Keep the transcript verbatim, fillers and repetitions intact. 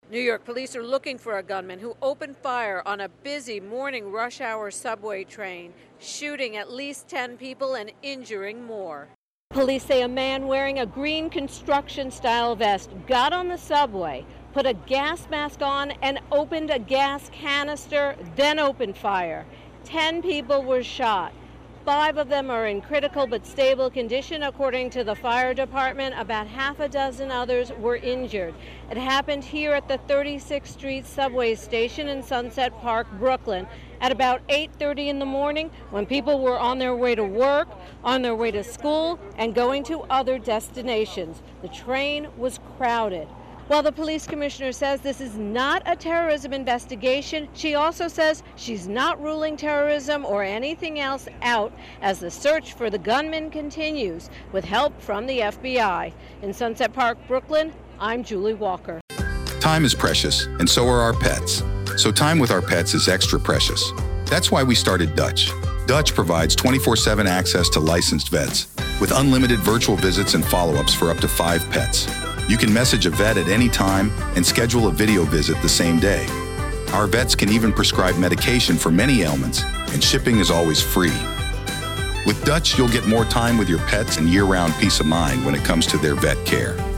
New York police are looking for a gunman who opened fire on a busy morning rush hour subway train, shooting at least ten people and injuring more. Police say a man wearing a green construction-style vest got on the subway, put a gas mask on, and opened a gas canister, then opened fire. Ten people were shot. Five of them are in critical but stable condition, according to the fire department. About half a dozen others were injured. It happened here at the thirty-sixth Street subway station in Sunset Park, Brooklyn, at about eight thirty in the morning, when people were on their way to work, on their way to school, and going to other destinations. The train was crowded. While the police commissioner says this is not a terrorism investigation, she also says she's not ruling terrorism or anything else out as the search for the gunman continues with help from the F B I. In Sunset Park, Brooklyn, I'm Julie Walker. Time is precious, and so are our pets. So time with our pets is extra precious. That's why we started Dutch. Dutch provides twenty-four seven access to licensed vets with unlimited virtual visits and follow-ups for up to five pets. You can message a vet at any time and schedule a video visit the same day. Our vets can even prescribe medication for many ailments, and shipping is always free. With Dutch, you'll get more time with your pets and year-round peace of mind when it comes to their vet care.